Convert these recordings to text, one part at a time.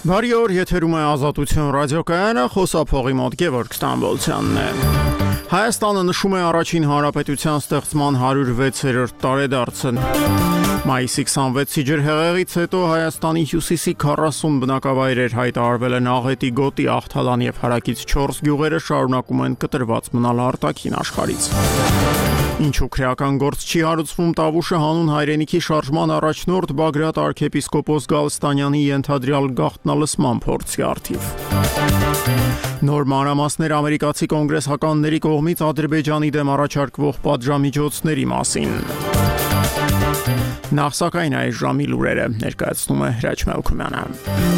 Բարի օր, եթերում է Ազատություն ռադիոկայանը, խոսափողի մոտ Գևորգ Ստամբոլցյանն է։ Հայաստանը նշում է առաջին հանրապետության ստեղծման 106-րդ տարեդարձը։ Մայիսի 26-ի ջրհեղեղից հետո Հայաստանի հյուսիսի 40 բնակավայրեր հայտարարվել են աղետի գոտի, Աղթալան եւ հարակից 4 գյուղերը շարունակում են կտրված մնալ արտաքին աշխարհից։ Ինչու քրեական գործ չի հարուցվում Տավուշը հանուն հայրենիքի շարժման առաջնորդ Բագրատ arczepiskopos Գալստանյանի ենթադրյալ գաղտնալսման փորձի առթիվ։ Նոր մանրամասներ ամերիկացի կոնգրեսականների կողմից Ադրբեջանի դեմ առաջարկվող պատժամիջոցների մասին։ Նախ սակայն այս ժամի լուրերը ներկայացնում է Հրաչ Մելքումյանը։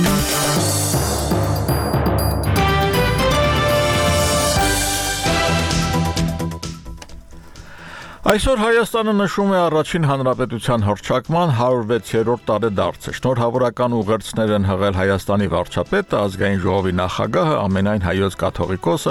Այսօր Հայաստանը նշում է առաջին հանրապետության հռչակման 106-րդ տարեդարձը։ Շնորհավորական ուղերձներ են հղել Հայաստանի վարչապետը, ազգային ժողովի նախագահը, ամենայն հայոց կաթողիկոսը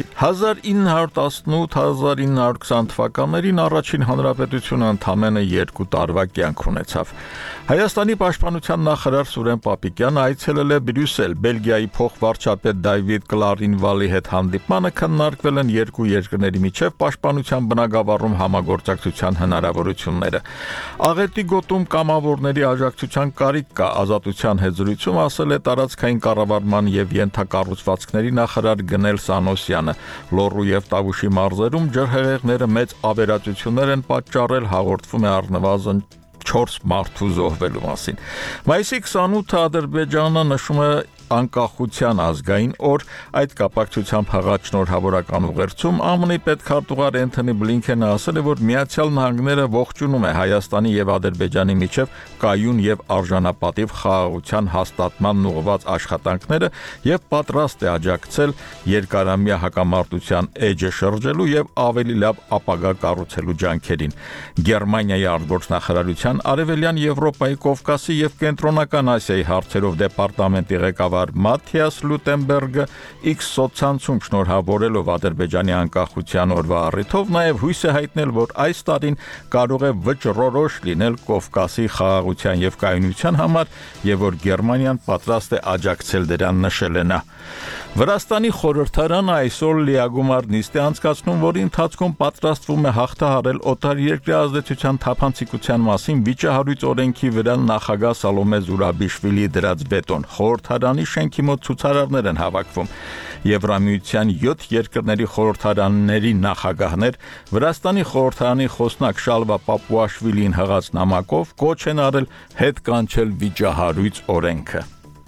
1918-1920 թվականներին առաջին հանրապետությունը ընդամենը 2 տարվա կյանք ունեցավ։ Հայաստանի պաշտպանության նախարար Սուրեն Պապիկյանը այցելել է Բրյուսել, Բելգիայի փոխվարչապետ Դավիթ Կլարինվալի հետ հանդիպմանը քննարկվել են երկու երկրների միջև պաշտպանության բնագավառում համագործակցության հնարավորությունները։ Աղետի գոտում կամավորների աջակցության կարիք կա, Ազատության հետ զրույցում ասել է տարածքային կառավարման եւ ենթակառուցվածքների նախարար Գնել Սանոսյանը։ Լոռու եւ Տավուշի մարզերում ջրհեղեղները մեծ ավերածություններ են պատճառել, հաղորդվում է առնվազն 4 մարդու զոհվելու մասին։ Մայիսի 28-ը Ադրբեջանը նշում է անկախության ազգային օր, այդ կապակցությամբ հղած շնորհավորական ուղերձում ԱՄՆ-ի պետքարտուղար Էնթոնի Բլինքենը ասել է, որ Միացյալ Նահանգները ողջունում է Հայաստանի եւ Ադրբեջանի միջև կայուն եւ արժանապատիվ խաղաղության հաստատմանն ուղղված աշխատանքները եւ պատրաստ է աջակցել երկարամյա հակամարտության էջը շրջելու եւ ավելի լավ ապագա կառուցելու ջանքերին։ Գերմանիայի արտգործնախարարության Արևելյան Եվրոպայի, Կովկասի եւ Կենտրոնական Ասիայի հարցերով դեպարտամենտի ղեկավար Մաթիաս Լուտենբերգը X սոցցանցում շնորհավորելով Ադրբեջանի անկախության օրվա առիթով նաև հույս է հայտնել, որ այս տարին կարող է վճռորոշ լինել Կովկասի խաղաղության եւ կայունության համար եւ որ Գերմանիան պատրաստ է աջակցել դրան, նշել է նա։ Վրաստանի խորհրդարանը այսօր լիագումար նիստ է անցկացնում, որի ընթացքում պատրաստվում է հաղթահարել օտարերկրյա ազդեցության թափանցիկության մասին վիճահարույց օրենքի վրա նախագահ Սալոմե Զուրաբիշվիլիի դրած վետոն։ Խորհրդարանի շենքի մոտ ցուցարարներ են հավաքվում։ Եվրամիության 7 երկրների խորհրդարանների նախագահներ Վրաստանի խորհրդարանի խոսնակ Շալվա Պապուաշվիլին հղած նամակով կոչ են արել հետ կանչել վիճահարույց օրենքը։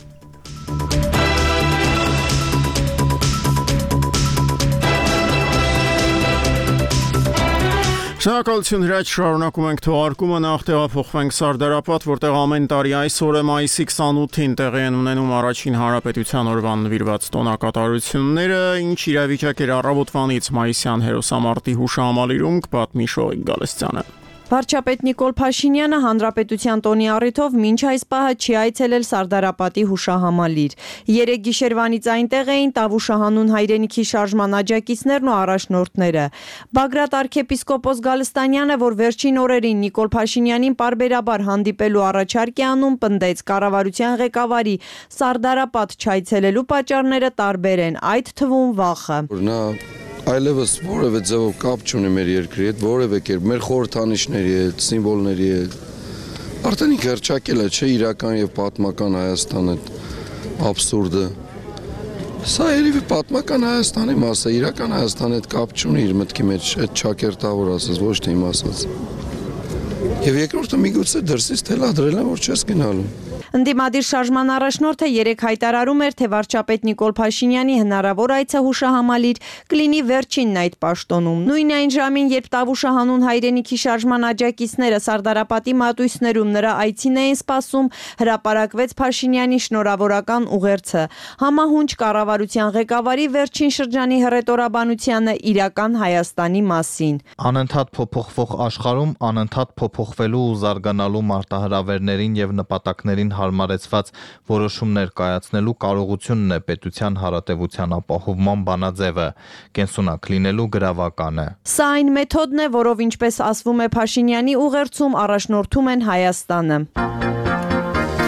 Շնորհակալություն Հրաչ, շարունակում ենք թողարկումը, նախ տեղափոխվենք Սարդարապատ, որտեղ ամեն տարի այսօր է մայիսի 28-ին տեղի են ունենում առաջին հանրապետության օրվան նվիրված տոնակատարությունները, ինչ իրավիճակ էր առավոտվանից մայիսյան հերոսամարտի հուշահամալիրում, կպատմի Շողիկ Գալստյանը։ Վարչապետ Նիկոլ Փաշինյանը հանրապետության տոնի առիթով մինչ այս պահը չի այցելել Սարդարապատի հուշահամալիր։ Երեկ գիշերվանից այնտեղ էին Տավուշը հանուն հայրենիքի շարժման աջակիցներն ու առաջնորդները։ Բագրատ arczepiskopos Գալստանյանը, որ վերջին օրերին Նիկոլ Փաշինյանին պարբերաբար հանդիպելու առաջարկ է անում, պնդեց կառավարության ղեկավարի Սարդարապատ չայցելելու պատճառները տարբեր են, այդ թվում վախը։ Այլևս որևէ ձևով կապ չունի մեր երկրի հետ, որևէ կերպ մեր խորհրդանիշների հետ, սիմվոլների հետ։ Արդեն ինքը հռչակել է, չէ, իրական եւ պատմական Հայաստանը աբսուրդը։ Սա երևի պատմական Հայաստանի մաս է, իրական Հայաստանի հետ կապ չունի իր մտքի մեջ, այդ ճակերտավոր ասած, ոչ թե իմ ասած։ Եվ երկրորդը միգուցե դրսից թելադրել են, որ չես գնալու։ Ընդդիմադիր շարժման առաջնորդը երեկ հայտարարում էր, թե վարչապետ Նիկոլ Փաշինյանի հնարավոր այցը հուշահամալիր կլինի վերջինն այդ պաշտոնում։ Նույն այն ժամին, երբ Տավուշը հանուն հայրենիքի շարժման աջակիցները Սարդարապատի մատույցներում նրա այցին էին սպասում, հրապարակվեց Փաշինյանի շնորհավորական ուղերձը։ Համահունչ կառավարության ղեկավարի վերջին շրջանի հռետորաբանությանը իրական Հայաստանի մասին։ Անընդհատ փոփոխվող աշխարհում անընդհատ փոփոխվելու ու զարգանալու մարտահրավերներին եւ նպատակներին հարմարեցված որոշումներ կայացնելու կարողությունն է պետության հարատևության ապահովման բանաձևը, կենսունակ լինելու գրավականը։ Սա այն մեթոդն է, որով, ինչպես ասվում է Փաշինյանի ուղերձում, առաջնորդում են Հայաստանը։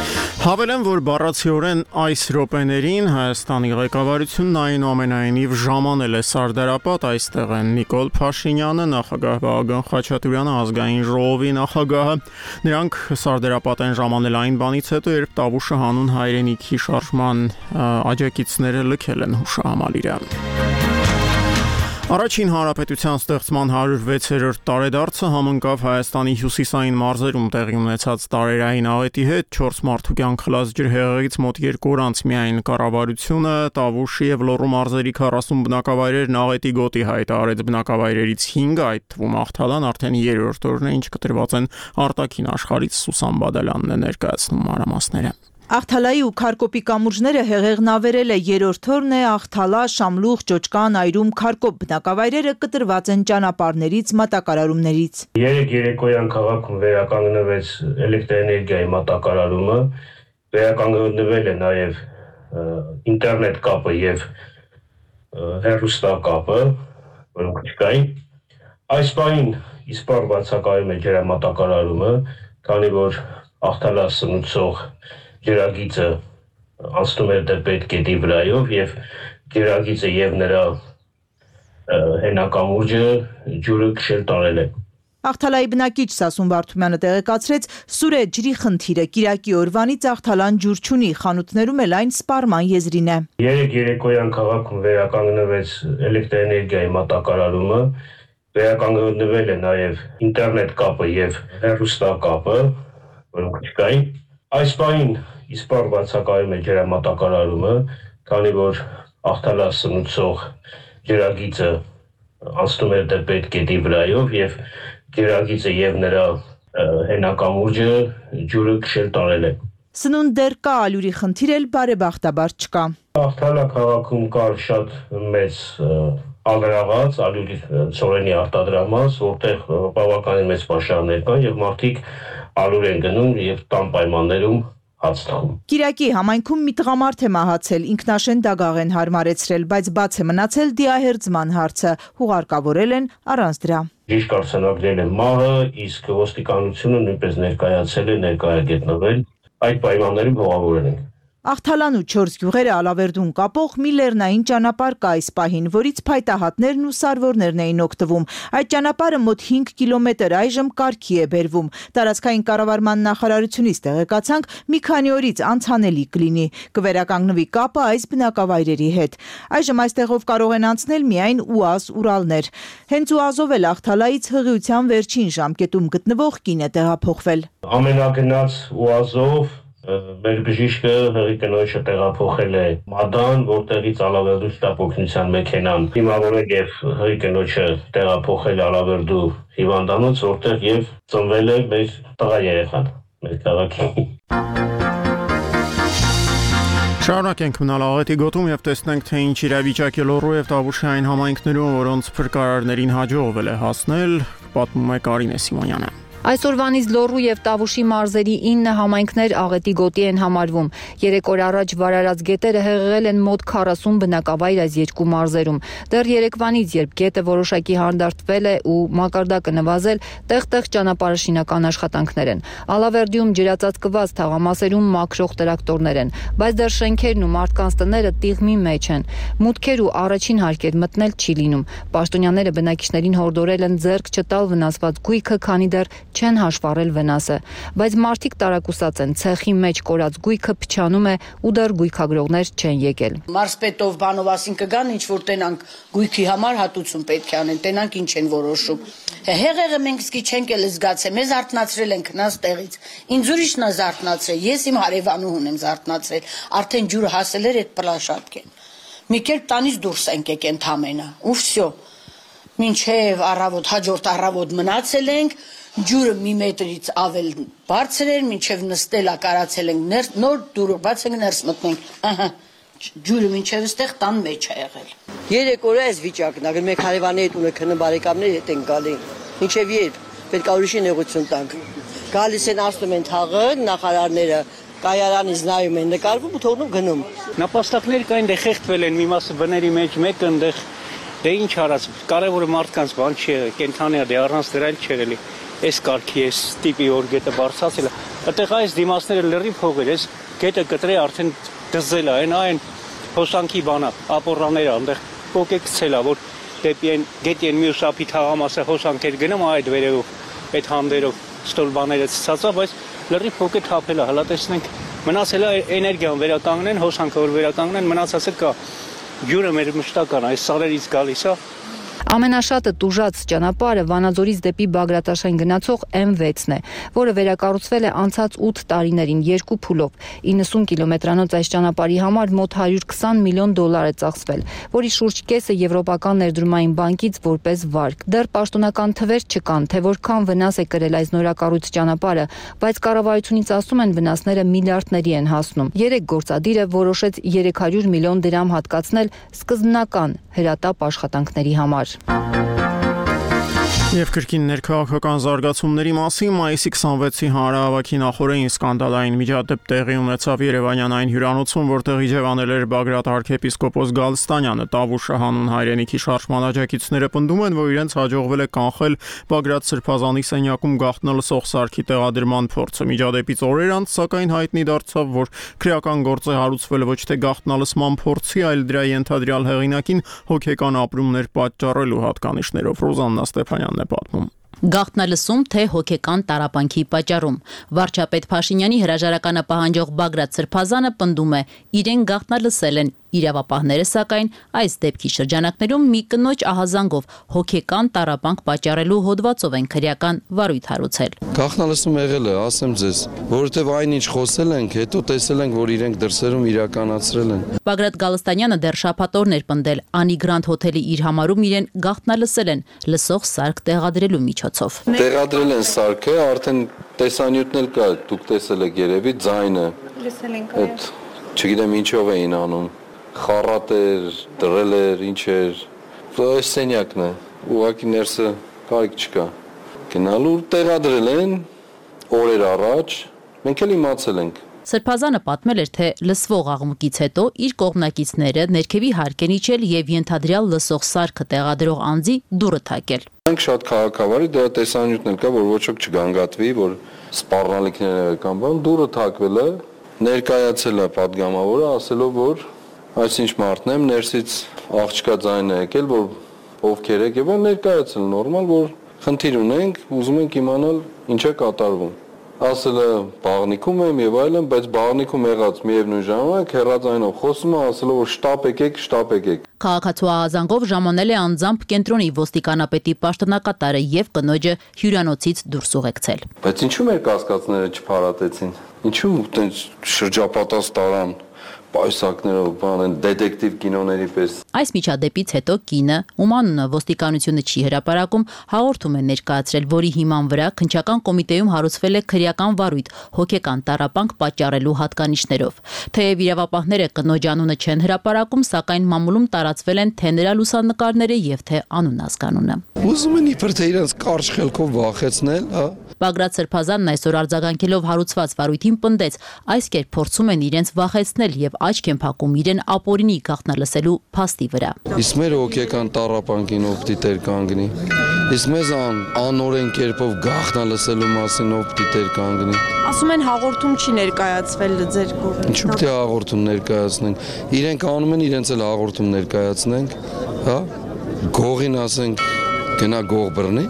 Հավելեմ, որ բառացիորեն այս րոպեներին Հայաստանի ղեկավարությունն այնուամենայնիվ ժամանել է Սարդարապատ, այստեղ են Նիկոլ Փաշինյանը, նախագահ Վահագն Խաչատուրյանը, ազգային ժողովի նախագահը։ Նրանք Սարդարապատ են ժամանել այն բանից հետո, երբ Տավուշը հանուն հայրենիքի շարժման աջակիցները լքել են հուշահամալիրը։ Առաջին հանրապետության ստեղծման 106-րդ տարեդարձը համընկավ Հայաստանի հյուսիսային մարզերում տեղի ունեցած տարերային աղետի հետ, 4 մարդու կյանք խլած ջրհեղեղից մոտ 2 օր անց միայն կառավարությունը Տավուշի եւ Լոռու մարզերի 40 բնակավայրերն աղետի գոտի հայտարարեց, բնակավայրերից 5-ը, այդ թվում Աղթալան, արդեն 3-րդ օրն է, ինչ կտրված են արտաքին աշխարհից։ Սուսան Բադալյանն է ներկայացնում մանրամասները։ Աղթալայի ու Քարկոպի կամուրջները հեղեղն ավերել է, 3-րդ օրն է Աղթալա, Շամլուղ, Ճոճկան, Այրում, Քարկոպ բնակավայրերը կտրված են ճանապարհներից, մատակարարումներից։ Երեկոյան քաղաքում վերականգնվեց էլեկտրոէներգիայի մատակարարումը, վերականգնվել է նաև ինտերնետ կապը եւ հեռուստակապը, որոնք չկային։ Այս պահին իսպառ բացակայում է ջրամատակարարումը, քանի որ Աղթալա սնուցող ջրագիծը անցնում է Տեր-Պետկետի վրայով եւ ջրագիծը եւ նրա հենակամուրջը ջուրը քշել տարել է։ Աղթալայի բնակիչ Սասուն Վարդումյանը տեղեկացրեց, սուր է ջրի խնդիրը, կիրակի օրվանից Աղթալան ջուր չունի, խանութներում էլ այն սպառման եզրին է։ Երեկոյան քաղաքում վերականգնվեց էլեկտրոէներգիայի մատակարարումը, վերականգնվել է նաև ինտերնետ կապը եւ հեռուստակապը, որոնք չկային։ Այս պահին իսպառ բացակայում է ջրամատակարարումը, քանի որ Աղթալա սնուցող ջրագիծը անցնում է Տեր-Պետկետի վրայով եւ ջրագիծը եւ նրա հենակամուրջը ջուրը քշել տարել է։ Սնունդ դեռ կա, ալյուրի խնդիր էլ բարեբախտաբար չկա։ Աղթալա քաղաքում կար շատ մեծ ալրաղաց, ալյուրի ծորենի արտադրամաս, որտեղ բավականին մեծ պաշարներ կան եւ մարդիկ ալուր են գնում եւ տան պայմաններում հաց թխում։ Կիրակի համայնքում մի տղամարդ է մահացել, ինքնաշեն դագաղ են հարմարեցրել, բայց բաց է մնացել դիահերձման հարցը, հուղարկավորել են առանց դրա։ Ճիշտ արձանագրել է մահը, իսկ ոստիկանությունը նույնպես ներկայացել է ներկայագետնվել, այդ պայմաններում հողավորել են։ Աղթալան ու 4 գյուղերը Ալավերդուն կապող մի լեռնային ճանապարհ կա այս պահին, որից փայտահատներն ու սարվորներն էին օգտվում։ Այդ ճանապարհը մոտ 5 կիլոմետր այժմ կարգի է բերվում։ Տարածքային կառավարման նախարարությունից տեղեկացանք, մի քանի օրից անցանելի կլինի, կվերականգնվի կապը այս բնակավայրերի հետ։ Այժմ այստեղով կարող են անցնել միայն ՈՒԱԶ Ուրալներ։ Հենց ՈՒԱԶ-ով էլ Աղթալայից հղիության վերջին ժամկետում գտնվող կին է տեղափոխվել։ Ամենագնաց ՈՒԱԶ-ով մեր բժիշկը հղի կնոջը տեղափոխել է Մադան, որտեղից Ալավերդու շտապօգնության մեքենան դիմավորել եւ հղի կնոջը տեղափոխել Ալավերդու հիվանդանոց, որտեղ եւ ծնվել է մեր տղա երեխան, մեր քաղաքի։ Շարունակենք մնալ աղետի գոտում եւ տեսնենք, թե ինչ իրավիճակ է Լոռու եւ Տավուշի այն համայնքներում, որոնց փրկարարներին հաջողվել է հասնել, պատմում է Կարինե Սիմոնյանը։ Այսօրվանից Լոռու եւ Տավուշի մարզերի 9 համայնքներ աղետի գոտի են համարվում։ 3 օր առաջ վարարած գետերը հեղեղել են մոտ 40 բնակավայր այս երկու մարզերում։ Դեռ երեկվանից, երբ գետը որոշակի հանդարտվել է ու մակարդակը նվազել, տեղ-տեղ ճանապարհաշինական աշխատանքներ են։ Ալավերդիում ջրածածկված թաղամասերում մաքրող տրակտորներ են, բայց դեռ շենքերն ու մարդկանց տները տիղմի մեջ են։ Մուտքեր ու առաջին հարկեր մտնել չի լինում։ Պաշտոնյաները բնակիչներին հորդորել են ձեռք չտալ վնասված գույքը, քանի դեռ չեն հաշվառել վնասը, բայց մարդիկ տարակուսած են, ցեխի մեջ կորած գույքը փչանում է ու դեռ գույքագրողներ չեն եկել։ Մարզպետով բանով ասին կգան, ինչ որ տենանք գույքի համար հատուցում պետք է անեն, տենանք ինչ են որոշում։ Հեղեղը մենք իսկի չենք էլ զգացել, մեզ արթնացրել են քնած տեղից։ Ինձ ուրիշն է զարթնացրել, ես իմ հարևանուհուն եմ զարթնացրել, արդեն ջուրը հասել էր այդ պլաշատկեն։ Մի կերպ տանից դուրս ենք եկել ընդամենը, ու վсё։ Մինչև առավոտ, հաջորդ առավոտ մնացել ենք, ջուրը մի մետրից ավել բարձր էր, մինչև նստելա կարացել ենք, նոր դուրը բաց ենք ներս մտնենք, ջուրը մինչև ստեղ տան մեջ է եղել։ 3 օր է այս վիճակն, ագր մեկ հարևանի հետ ունենք քնը բարեկամներ հետ են գալի, մինչև երբ, պետք է ուրիշի նեղություն տանք։ Գալիս են ասում են թաղը, նախարարները կայարանից նայում են, նկարվում ու թողնում գնում։ Նապաստակներ կային, դե խեղդվել են, մի մասը բների մեջ, մեկը ընդեղ, դե ինչ արած, կարևորը մարդկանց բան չի, կենթանի է, դե առանց դրա չէր էլի։ այս կարգի այս տիպի որ գետը բարձրացել է, այդտեղ այս դիմացները լրիվ փողեր, այս գետը կտրե արդեն դզել է, այն հոսանքի բանա, ապորանները, այնտեղ կոկեքցել է, որ դեպի այն գետի այն մյուս ափի թաղամասը հոսանքեր գնում այդ վերևով, այդ հանդերով ստոլբաները ցածա, բայց լրիվ փոքր թափել է, հələ տեսնենք մնացել է էներգիան վերականգնեն, հոսանքը որ վերականգնեն, մնացածը կա։ Ջուրը մեր մշտական այս սարերից գալիս է։ Ամենաշատը տուժած ճանապարհը Վանաձորից դեպի Բագրատաշեն գնացող M6-ն է, որը վերակառուցվել է անցած 8 տարիներին 2 փուլով։ 90 կիլոմետրանոց այս ճանապարհի համար մոտ $120 միլիոն է ծախսվել, որի շուրջ կեսը Եվրոպական ներդրումային բանկից որպես վարկ։ Դեռ պաշտոնական թվեր չկան, թե որքան վնաս է կրել այս նորակառույց ճանապարհը, բայց կառավարությունից ասում են վնասները միլիարդների են հասնում։ Երեք գործադիրը որոշեց 300 միլիոն դրամ հատկացնել սկզբնական հրատապ աշխատանքների համար։ Եվ կրկին ներքաղաքական զարգացումների մասին մայիսի 26-ի հանրահավաքի նախօրեին սկանդալային միջադեպ տեղի ունեցավ Երևանյան այն հյուրանոցում, որտեղ իջևանել էր Բագրատ arczepiskopos Գալստանյանը։ Տավուշը հանուն հայրենիքի շարժման աջակիցները պնդում են, որ իրենց հաջողվել է կանխել Բագրատ Սրբազանի սենյակում գաղտնալսող սարքի տեղադրման փորձը։ Միջադեպից օրեր անց, սակայն հայտնի դարձավ, որ քրեական գործ է հարուցվել ոչ թե գաղտնալսման փորձի, այլ դրա ենթադրյալ հեղինակին հոգեկան ապրումներ պատճառելու հատկանիշներով։ Ռոզաննա Ստեփանյանն պատմում։ Գաղտնալսում թե հոգեկան տառապանքի պատճառում վարչապետ Փաշինյանի հրաժարականը պահանջող Բագրատ Սրբազանը պնդում է իրեն գաղտնալսել են իրավապահները, սակայն այս դեպքի շրջանակներում մի կնոջ ահազանգով հոգեկան տառապանք պատճառելու հոդվածով են քրեական վարույթ հարուցել։ Գաղտնալսում եղել է, ասեմ ձեզ, որովհետև այնինչ խոսել ենք, հետո տեսել ենք, որ իրենք դրսերում իրականացրել են։ Բագրատ Գալստանյանը դեռ շաբաթօրն էր պնդել Անի Գրանդ հոթելի իր համարում իրեն գաղտնալսել են լսող սարք տեղադրելու միջոցով։ Տեղադրել են սարքը, արդեն տեսանյութն էլ կա, դուք տեսել եք երևի ձայնը։ Լսել ենք։ Այդ չգիտեմ ինչով էին անում։ Խառատ էր, դրել էր, ինչ էր։ Այս սենյակն է, ուղղակի ներսը կարիք չկա։ Գնալու տեղադրել են օրեր առաջ, մենք էլ իմացել ենք։ Սրբազանը պատմել էր, թե լսվող աղմուկից հետո իր կողմնակիցները ներքևի հարկ են իջել եւ ենթադրյալ լսող սարքը տեղադրող անձի դուռը թակել։ Մենք շատ քաղաքավարի դրա տեսանյութն էլ կա, որ ոչ ոք չգանգատվի, որ սպառնալիքները կամ բան դուռը թակվել է, ներկայացել է պատգամավորը, ասելով, որ այսինչ մարդն եմ, ներսից աղջկա ձայնը եկել, որ ովքեր եք եւ ներկայացել նորմալ, որ խնդիր ունենք, ուզում ենք իմանալ ինչ է կատարվում։ Ասել է բաղնիքում եմ եւ այլն, բայց բաղնիքում եղած միևնույն ժամանակ հեռաձայնով խոսում է, ասելով որ շտապ եկեք։ Քաղաքացու ահազանգով ժամանել է անձամբ կենտրոնի ոստիկանապետի պաշտոնակատարը եւ կնոջը հյուրանոցից դուրս ուղեկցել։ Բայց ինչու մեր կասկածները չփարատեցին։ Ինչու տենց շրջապատած տարան պայուսակներով բան դետեկտիվ կինոների պես։ Այս միջադեպից հետո կինը, ում անունը ոստիկանությունը չի հրապարակում, հաղորդում է ներկայացրել, որի հիման վրա քննչական կոմիտեում հարուցվել է քրեական վարույթ հոգեկան տառապանք պատճառելու հատկանիշներով։ Թեև իրավապահները կնոջ անունը չեն հրապարակում, սակայն մամուլում տարածվել են թե նրա լուսանկարները եւ թե անուն ազգանունը։ Ուզում են իբր թե իրենց կարճ խելքով վախեցնել, հա։ Բագրատ Սրբազանն այսօր արձագանքելով հարուցված վարույթին պնդեց, այս կերպ փորձում են իրենց վախեցնել եւ աչք են փակում իրեն ապօրինի գաղտնալսելու փաստի վրա։ Իսկ մեր հոգեկան տառապանքին ով դիտեր կանգնի։ Իսկ մեզ անօրեն կերպով գաղտնալսելու մասին ով դիտեր կանգնի։ Ասում են հաղորդում չի ներկայացվել ձեր կողմից։ Ինչու՞ թե հաղորդում ներկայացնենք։ Իրենք անում են, իրենց էլ հաղորդում ներկայացնենք, հա։ Գողին ասենք գնա գող բռնի։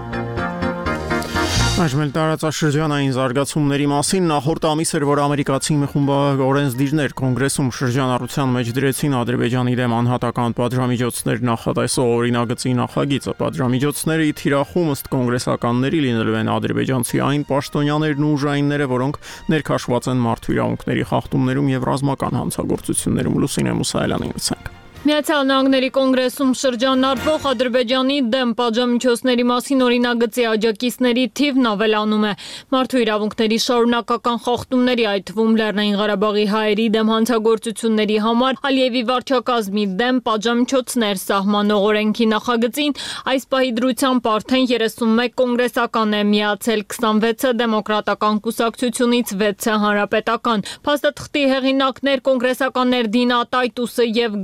Այժմ էլ տարածաշրջանային զարգացումների մասին նախորդ ամիս էր, որ ամերիկացի մի խումբ օրենսդիրներ կոնգրեսում շրջանառության մեջ դրեցին Ադրբեջանի դեմ անհատական պատժամիջոցներ նախատեսող օրինագծի նախագիծը։ Պատժամիջոցների թիրախում ըստ կոնգրեսականների լինելու են ադրբեջանցի այն պաշտոնյաներն ու ուժայինները, որոնք ներքաշված են մարդու իրավունքների խախտումներում եւ ռազմական հանցագործություններում։ Լուսինե Մուսայելյանին լսենք։ Միացյալ Նահանգների կոնգրեսում շրջանառվող Ադրբեջանի դեմ պատժամիջոցների մասին օրինագծի աջակիցների թիվն ավելանում է։ Մարդու իրավունքների շարունակական խախտումների, այդ թվում Լեռնային Ղարաբաղի հայերի դեմ հանցագործությունների համար Ալիևի վարչակազմի դեմ պատժամիջոցներ սահմանող օրենքի նախագծին այս պահի դրությամբ արդեն 31 կոնգրեսական է միացել, 26-ը դեմոկրատական կուսակցությունից, 6-ը հանրապետական։ Փաստաթղթի հեղինակներ կոնգրեսականներ Դինա Տայտուսը եւ Գասբիլի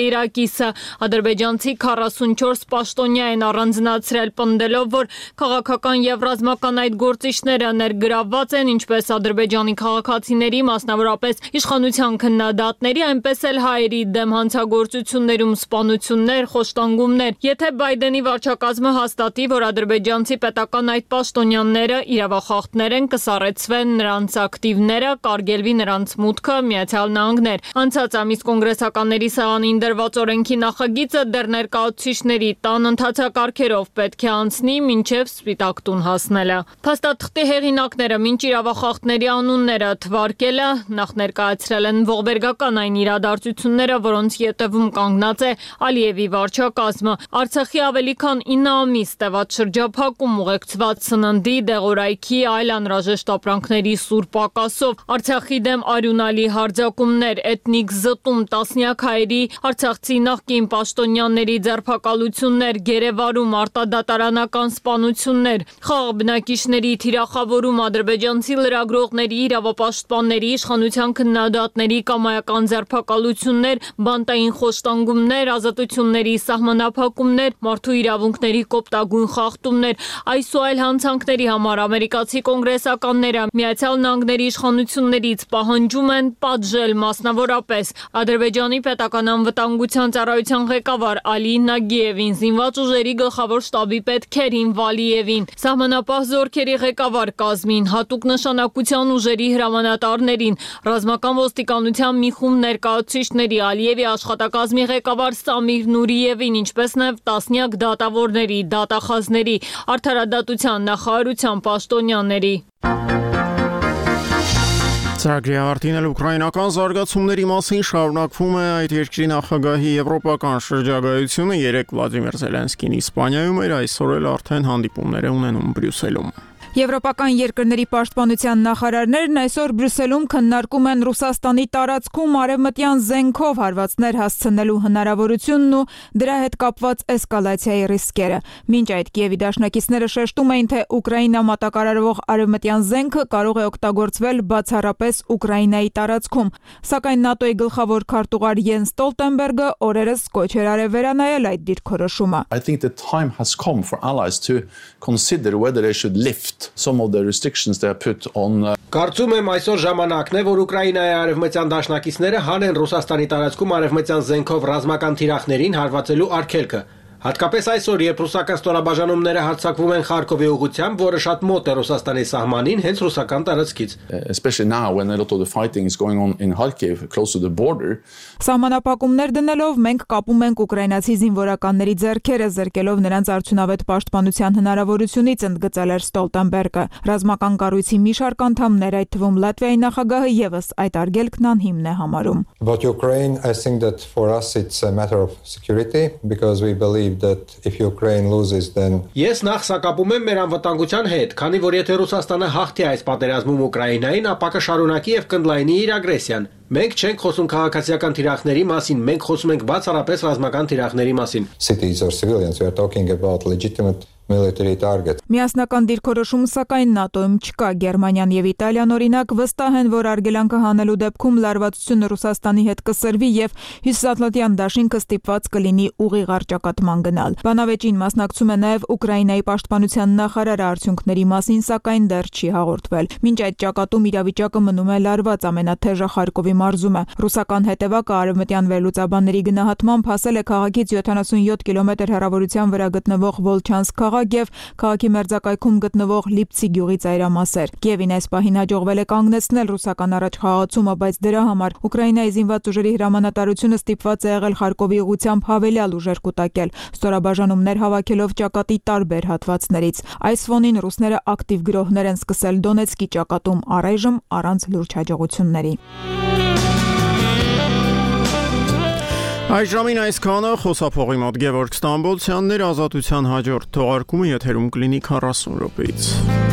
լիրակիսը։ Ադրբեջանցի 44 պաշտոնյա են առանձնացրել, պնդելով, որ քաղաքական եւ ռազմական այդ գործիչները ներգրավված են ինչպես Ադրբեջանի քաղաքացիների, մասնավորապես իշխանության քննադատների, այնպես էլ հայերի դեմ հանցագործություններում սպանություններ, խոշտանգումներ։ Եթե Բայդենի վարչակազմը հաստատի, որ ադրբեջանցի պետական այդ պաշտոնյաները իրավախախտներ են, կսառեցվեն նրանց ակտիվները, կարգելվի նրանց մուտքը Միացյալ Նահանգներ։ Անցած ամիս կոնգրեսականների սեղանին դրված օրենքի նախագիծը դեռ ներկայացուցիչների տան ընթացակարգերով պետք է անցնի մինչև Սպիտակ տուն հասնելը։ Փաստաթղթի հեղինակները մինչ իրավախախտների անունները թվարկելը նախ ներկայացրել են ողբերգական այն իրադարձությունները, որոնց ետևում կանգնած է Ալիևի վարչակազմը։ Արցախի ավելի քան 9 ամիս տևած շրջափակում ուղեկցված սննդի, դեղորայքի, այլ անհրաժեշտ ապրանքների սուր պակասով, Արցախի դեմ արյունալի հարձակումներ, էթնիկ զտում, տասնյակ հայերի, արցախցի նախկին պաշտոնյաների ձերբակալություններ, գերեվարում, արտադատարանական սպանություններ, խաղաղ բնակիչների թիրախավորում, ադրբեջանցի լրագրողների, իրավապաշտպանների, իշխանության քննադատների կամայական ձերբակալություններ, բանտային խոշտանգումներ, ազատությունների սահմանափակումներ, մարդու իրավունքների կոպտագույն խախտումներ, այս ու այլ հանցանքների համար ամերիկացի կոնգրեսականները Միացյալ Նահանգների իշխանություններից պահանջում են պատժել, մասնավորապես Ադրբեջանի պետական անվտանգության ծառայության ղեկավար Ալի Նագիևին, զինված ուժերի գլխավոր շտաբի պետ Քերիմ Վալիևին, սահմանապահ զորքերի ղեկավար կազմին, հատուկ նշանակության ուժերի հրամանատարներին, ռազմական ոստիկանության մի խումբ ներկայացուցիչների, Ալիևի աշխատակազմի ղեկավար Սամիր Նուրիևին, ինչպես նաև տասնյակ դատավորների, դատախազների, արդարադատության նախարարության պաշտոնյաների։ Ծրագրի ավարտին էլ ուկրաինական զարգացումների մասին շարունակվում է այդ երկրի նախագահի եվրոպական շրջագայությունը։ Երեկ Վլադիմիր Զելենսկին Իսպանիայում էր, այսօր էլ արդեն հանդիպումներ է ունենում Բրյուսելում։ Եվրոպական երկրների պաշտպանության նախարարներն այսօր Բրյուսելում քննարկում են Ռուսաստանի տարածքում արևմտյան զենքով հարվածներ հասցնելու հնարավորությունն ու դրա հետ կապված էսկալացիայի ռիսկերը։ Մինչ այդ Կիևի դաշնակիցները շեշտում էին, թե Ուկրաինա մատակարարվող արևմտյան զենքը կարող է օգտագործվել բացառապես Ուկրաինայի տարածքում, սակայն ՆԱՏՕ-ի գլխավոր քարտուղար Յենս Ստոլտենբերգը օրերս կոչ էր արել վերանայել այդ դիրքորոշումը։ I think the time has come for allies to consider whether they should lift some of the restrictions they have put on. Կարծում եմ այսօր ժամանակն է, որ Ուկրաինայի արևմտյան դաշնակիցները հանեն Ռուսաստանի տարածքում արևմտյան զենքով ռազմական թիրախներին հարվածելու արգելքը։ Հատկապես այսօր, երբ ռուսական ստորաբաժանումները հարձակվում են Խարկովի ուղղությամբ, որը շատ մոտ է Ռուսաստանի սահմանին, հենց ռուսական տարածքից։ Especially now when a lot of the fighting is going on in Kharkiv, close to the border. Սահմանափակումներ դնելով մենք կապում ենք ուկրաինացի զինվորականների ձեռքերը, զրկելով նրանց արդյունավետ պաշտպանության հնարավորությունից, ընդգծել էր Ստոլտենբերգը։ Ռազմական կառույցի մի շարք անդամներ, այդ թվում Լատվիայի նախագահը եւս այդ արգելքն անհիմն է համարում։ About Ukraine, I think that for us it's a matter of security because we believe that if Ukraine loses then Ես նախ սակապում եմ մեր անվտանգության հետ, քանի որ եթե Ռուսաստանը հաղթի այս պատերազմում Ուկրաինային, ապա կշարունակի եւ կընդլայնի իր ագրեսիան։ Մենք չենք խոսում քաղաքացիական թիրախների մասին, մենք խոսում ենք բացառապես ռազմական թիրախների մասին։ Cities or civilians, we are talking about legitimate military target. Միասնական դիրքորոշում սակայն ՆԱՏՕ-ում չկա։ Գերմանիան եւ Իտալիան օրինակ վստահ են, որ արգելանքը հանելու դեպքում լարվածությունը Ռուսաստանի հետ կսրվի եւ Հյուսիսատլանտյան դաշինքը ստիպված կլինի ուղիղ առճակատման գնալ։ Բանավեճին մասնակցում է նաեւ Ուկրաինայի պաշտպանության նախարարը, արդյունքների մասին սակայն դեռ չի հաղորդվել։ Մինչ այդ ճակատում իրավիճակը մնում է լարված, ամենաթեժը Խարկովի մարզում է։ Ռուսական հետևակը արևմտյան վերլուծաբանների գնահատմամբ հասել է քաղաքից 77 կիլոմետր հեռավորության վրա գտնվող Վոլչանսկ քաղաք եւ քաղաքի մերձակայքում գտնվող Լիպցի գյուղի ծայրամասեր։ Կիևին այս պահին հաջողվել է կանգնեցնել ռուսական առաջխաղացումը, բայց դրա համար Ուկրաինայի զինված ուժերի հրամանատարությունը ստիպված է եղել Խարկովի ուղությամբ հավելյալ ուժեր կուտակել, ստորաբաժանումներ հավաքելով ճակատի տարբեր հատվածներից։ Այս ֆոնին ռուսները ակտիվ գրոհներ են սկսել Դոնեցկի ճակատում, առայժմ առանց լուրջ հաջողությունների։ Այս ժամին այսքանը, խոսափողի մոտ Գևորգ Ստամբոլցյանն էր, ազատության հաջորդ թողարկումը եթերում կլինի 40 րոպեից։